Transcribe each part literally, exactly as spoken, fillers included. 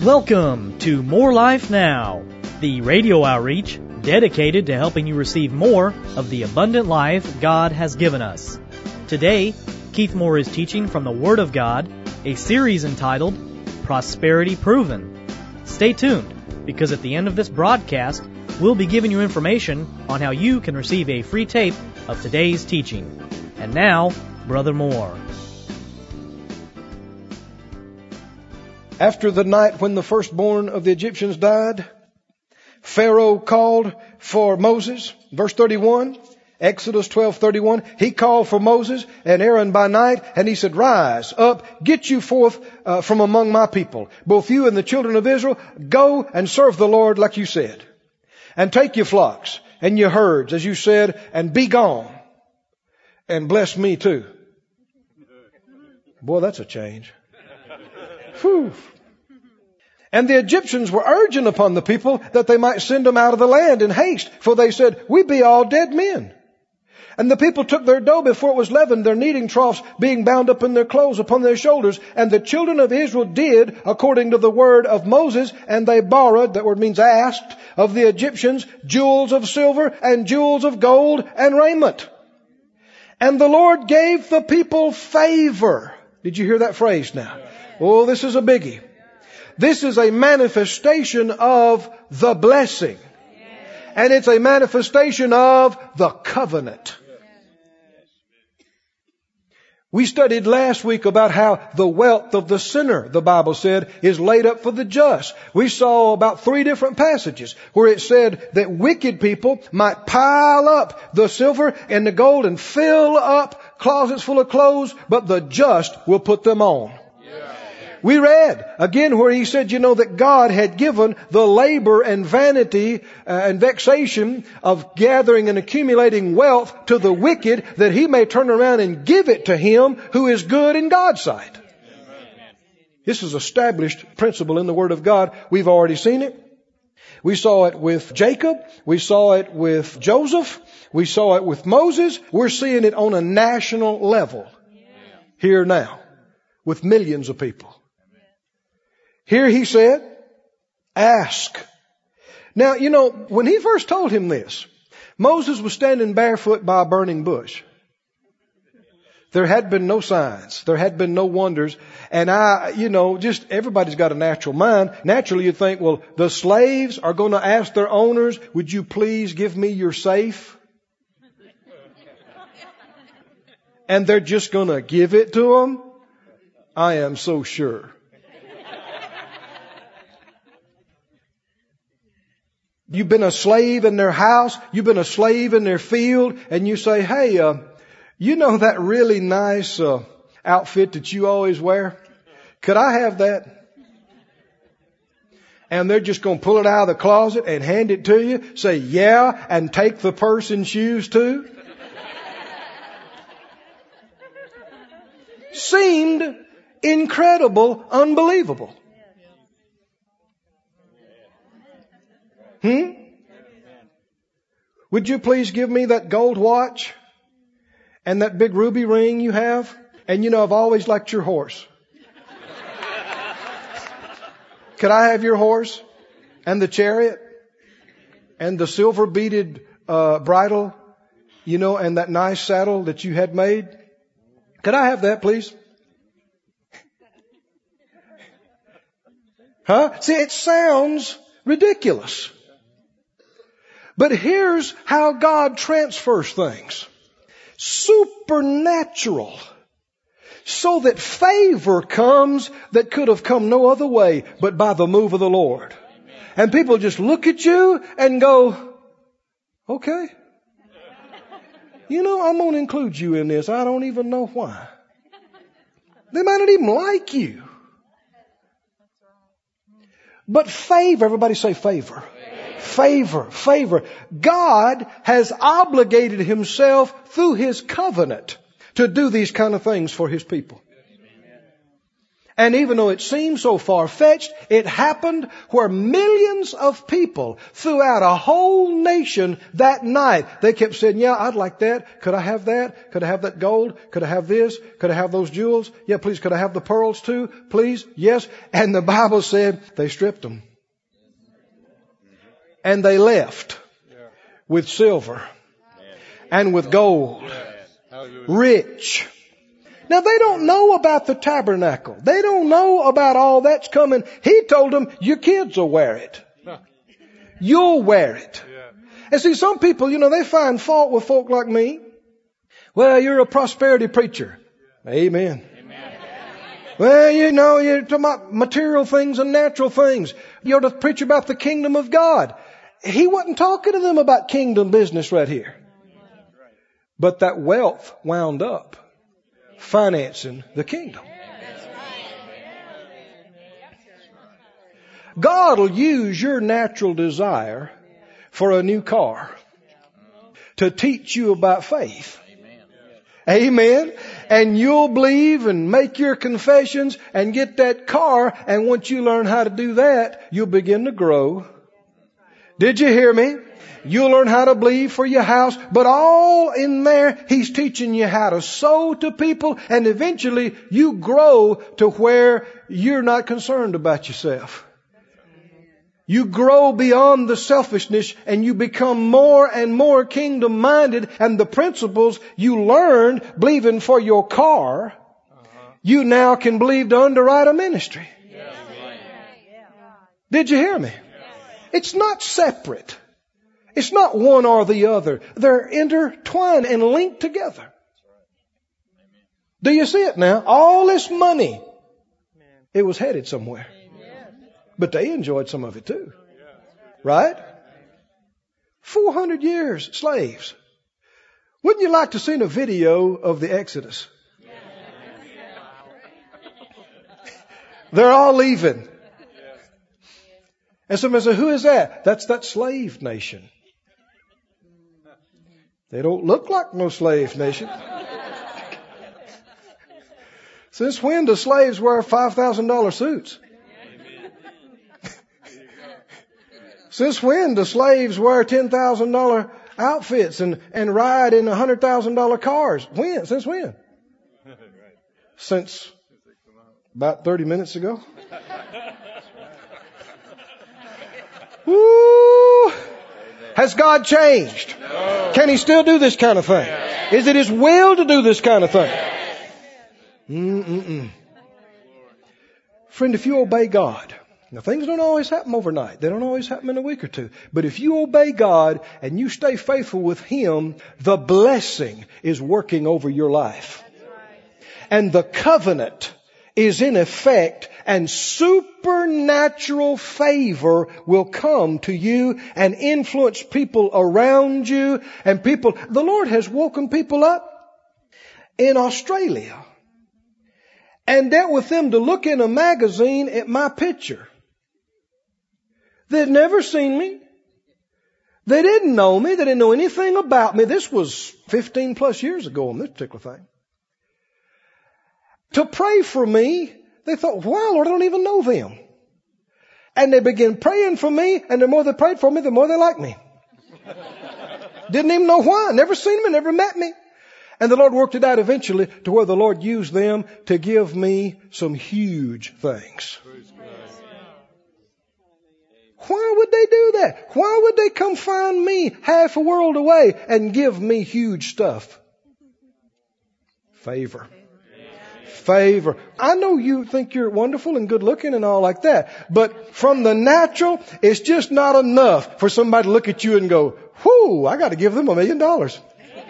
Welcome to More Life Now, the radio outreach dedicated to helping you receive more of the abundant life God has given us. Today, Keith Moore is teaching from the Word of God, a series entitled Prosperity Proven. Stay tuned, because at the end of this broadcast, we'll be giving you information on how you can receive a free tape of today's teaching. And now, Brother Moore. After the night when the firstborn of the Egyptians died, Pharaoh called for Moses. Verse thirty-one, Exodus twelve thirty-one. He called for Moses and Aaron by night, and he said, "Rise up, get you forth uh, from among my people, both you and the children of Israel. Go and serve the Lord like you said. And take your flocks and your herds, as you said, and be gone. And bless me too." Boy, that's a change. Whew. And the Egyptians were urging upon the people that they might send them out of the land in haste, for they said, "We be all dead men." And the people took their dough before it was leavened, their kneading troughs being bound up in their clothes upon their shoulders. And the children of Israel did according to the word of Moses, and they borrowed, that word means asked, of the Egyptians jewels of silver and jewels of gold and raiment. And the Lord gave the people favor. Did you hear that phrase now? Oh, this is a biggie. This is a manifestation of the blessing. And it's a manifestation of the covenant. We studied last week about how the wealth of the sinner, the Bible said, is laid up for the just. We saw about three different passages where it said that wicked people might pile up the silver and the gold and fill up closets full of clothes, but the just will put them on. We read again where he said, you know, that God had given the labor and vanity uh, and vexation of gathering and accumulating wealth to the wicked, that he may turn around and give it to him who is good in God's sight. This is established principle in the Word of God. We've already seen it. We saw it with Jacob. We saw it with Joseph. We saw it with Moses. We're seeing it on a national level here now with millions of people. Here he said, ask. Now, you know, when he first told him this, Moses was standing barefoot by a burning bush. There had been no signs. There had been no wonders. And I, you know, just everybody's got a natural mind. Naturally, you think, well, the slaves are going to ask their owners, would you please give me your safe? And they're just going to give it to them? I am so sure. You've been a slave in their house. You've been a slave in their field. And you say, hey, uh, you know that really nice uh, outfit that you always wear? Could I have that? And they're just going to pull it out of the closet and hand it to you. Say, yeah, and take the purse and shoes too. Seemed incredible, unbelievable. Hmm? Would you please give me that gold watch and that big ruby ring you have? And you know, I've always liked your horse. Could I have your horse and the chariot and the silver beaded uh, bridle, you know, and that nice saddle that you had made? Could I have that, please? Huh? See, it sounds ridiculous. But here's how God transfers things. Supernatural. So that favor comes that could have come no other way but by the move of the Lord. And people just look at you and go, okay. You know, I'm going to include you in this. I don't even know why. They might not even like you. But favor, everybody say favor. Favor, favor. God has obligated himself through his covenant to do these kind of things for his people. And even though it seems so far-fetched, it happened where millions of people throughout a whole nation that night, they kept saying, yeah, I'd like that. Could I have that? Could I have that gold? Could I have this? Could I have those jewels? Yeah, please. Could I have the pearls too? Please. Yes. And the Bible said they stripped them. And they left with silver and with gold. Rich. Now they don't know about the tabernacle. They don't know about all that's coming. He told them, your kids will wear it. You'll wear it. And see, some people, you know, they find fault with folk like me. Well, you're a prosperity preacher. Amen. Amen. Well, you know, you're talking about material things and natural things. You're to preach about the kingdom of God. He wasn't talking to them about kingdom business right here. But that wealth wound up financing the kingdom. God will use your natural desire for a new car to teach you about faith. Amen. And you'll believe and make your confessions and get that car. And once you learn how to do that, you'll begin to grow. Did you hear me? You'll learn how to believe for your house, but all in there, He's teaching you how to sow to people, and eventually you grow to where you're not concerned about yourself. You grow beyond the selfishness and you become more and more kingdom minded, and the principles you learned believing for your car, you now can believe to underwrite a ministry. Did you hear me? It's not separate. It's not one or the other. They're intertwined and linked together. Do you see it now? All this money, it was headed somewhere. But they enjoyed some of it too. Right? four hundred years slaves. Wouldn't you like to see a video of the Exodus? They're all leaving. And somebody said, who is that? That's that slave nation. They don't look like no slave nation. Since when do slaves wear five thousand dollars suits? Since when do slaves wear ten thousand dollars outfits and, and ride in one hundred thousand dollars cars? When? Since when? Since about thirty minutes ago. Woo! Has God changed? No. Can He still do this kind of thing? Yes. Is it His will to do this kind of thing? Yes. Mm-mm-mm. Friend, if you obey God, now things don't always happen overnight. They don't always happen in a week or two. But if you obey God and you stay faithful with Him, the blessing is working over your life. And the covenant is in effect, and supernatural favor will come to you and influence people around you and people. The Lord has woken people up in Australia and dealt with them to look in a magazine at my picture. They'd never seen me. They didn't know me. They didn't know anything about me. This was fifteen plus years ago on this particular thing. To pray for me, they thought, wow, Lord, I don't even know them. And they began praying for me, and the more they prayed for me, the more they liked me. Didn't even know why. Never seen me, never met me. And the Lord worked it out eventually to where the Lord used them to give me some huge things. Why would they do that? Why would they come find me half a world away and give me huge stuff? Favor. Favor. I know you think you're wonderful and good looking and all like that, but from the natural, it's just not enough for somebody to look at you and go, whoo, I got to give them a million dollars.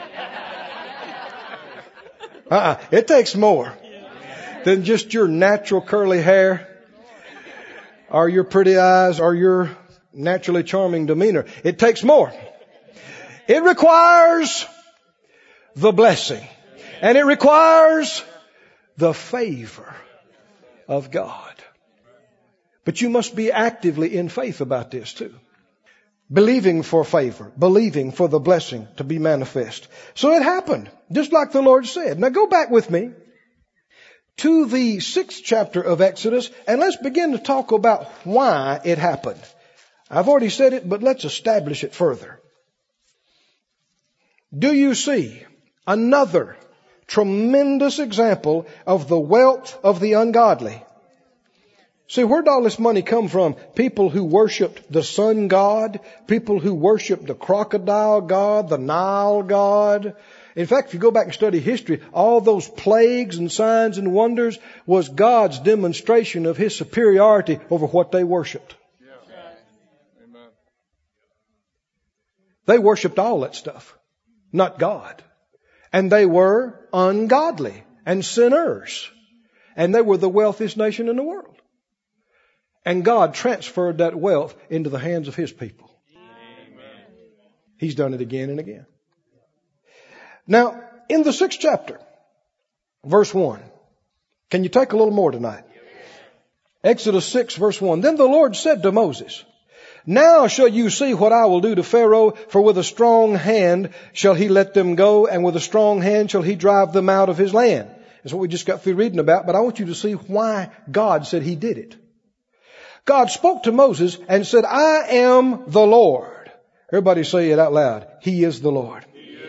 Uh-uh. It takes more than just your natural curly hair or your pretty eyes or your naturally charming demeanor. It takes more. It requires the blessing, and it requires the favor of God. But you must be actively in faith about this too. Believing for favor, believing for the blessing to be manifest. So it happened, just like the Lord said. Now go back with me to the sixth chapter of Exodus, and let's begin to talk about why it happened. I've already said it, but let's establish it further. Do you see another tremendous example of the wealth of the ungodly? See, where'd all this money come from? People who worshiped the sun god, people who worshiped the crocodile god, the Nile god. In fact, if you go back and study history, all those plagues and signs and wonders was God's demonstration of His superiority over what they worshiped. Yeah. Amen. They worshiped all that stuff, not God. And they were ungodly and sinners. And they were the wealthiest nation in the world. And God transferred that wealth into the hands of His people. Amen. He's done it again and again. Now, in the sixth chapter, verse one, can you take a little more tonight? Exodus six, verse one. Then the Lord said to Moses, now shall you see what I will do to Pharaoh, for with a strong hand shall he let them go, and with a strong hand shall he drive them out of his land. That's what we just got through reading about, but I want you to see why God said He did it. God spoke to Moses and said, I am the Lord. Everybody say it out loud. He is the Lord.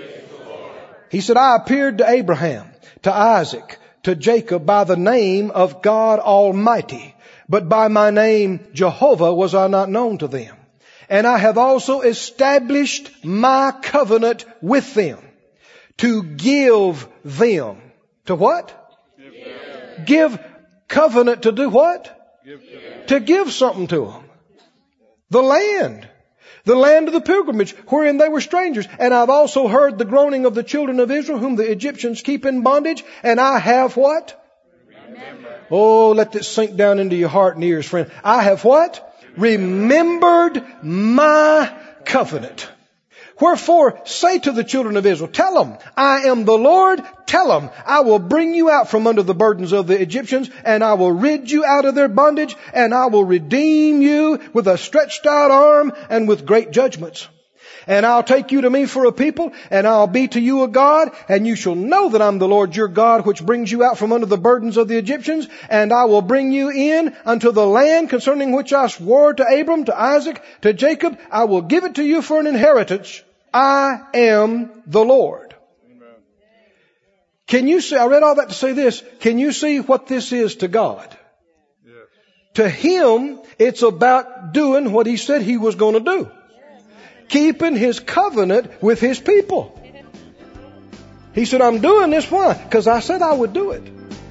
He said, I appeared to Abraham, to Isaac, to Jacob by the name of God Almighty, but by my name Jehovah was I not known to them. And I have also established my covenant with them to give them. To what? Give, give covenant to do what? Give to give something to them. The land. The land of the pilgrimage, wherein they were strangers. And I've also heard the groaning of the children of Israel, whom the Egyptians keep in bondage. And I have what? Remember. Oh, let this sink down into your heart and ears, friend. I have what? Remembered my covenant. Wherefore, say to the children of Israel, tell them, I am the Lord. Tell them, I will bring you out from under the burdens of the Egyptians, and I will rid you out of their bondage, and I will redeem you with a stretched out arm and with great judgments. And I'll take you to me for a people, and I'll be to you a God, and you shall know that I'm the Lord your God, which brings you out from under the burdens of the Egyptians, and I will bring you in unto the land concerning which I swore to Abram, to Isaac, to Jacob. I will give it to you for an inheritance. I am the Lord. Amen. Can you see, I read all that to say this, can you see what this is to God? Yes. To Him, it's about doing what He said He was going to do. Yes. Keeping His covenant with His people. He said, I'm doing this, why? Because I said I would do it.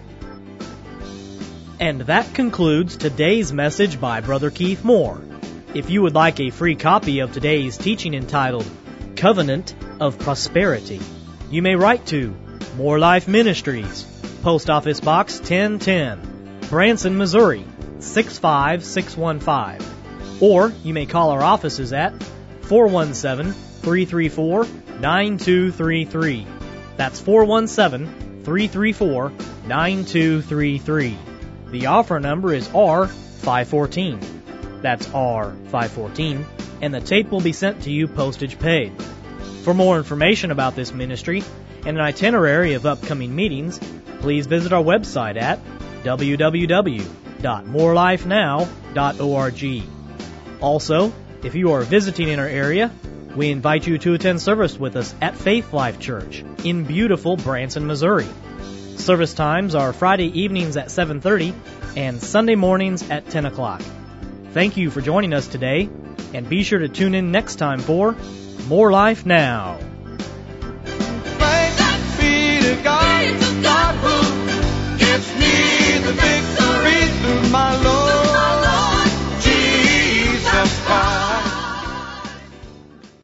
And that concludes today's message by Brother Keith Moore. If you would like a free copy of today's teaching entitled Covenant of Prosperity, you may write to More Life Ministries, Post Office Box ten ten, Branson, Missouri six five six one five. Or you may call our offices at four one seven, three three four, nine two three three. That's four one seven, three three four, nine two three three. The offer number is R five fourteen. That's R five fourteen. And the tape will be sent to you postage paid. For more information about this ministry and an itinerary of upcoming meetings, please visit our website at w w w dot more life now dot org. Also, if you are visiting in our area, we invite you to attend service with us at Faith Life Church in beautiful Branson, Missouri. Service times are Friday evenings at seven thirty and Sunday mornings at ten o'clock. Thank you for joining us today, and be sure to tune in next time for More Life Now.